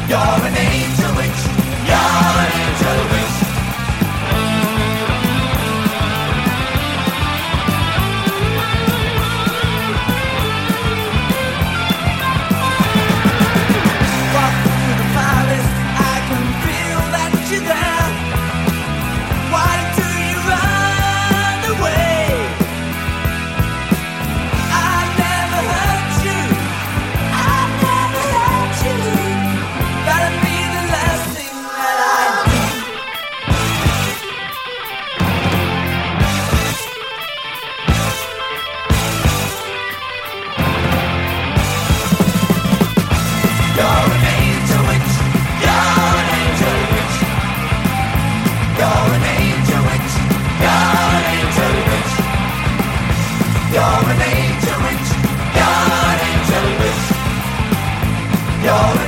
You're an angel witch. You're an angel witch. Walk through the forest, I can feel that you're there. Why do you run away? I never hurt you. I never hurt you. That'll be the last thing that I do. You're an angel witch. You're an angel witch. You're an angel witch. You're an angel witch. You're an angel witch. You're an angel witch. You're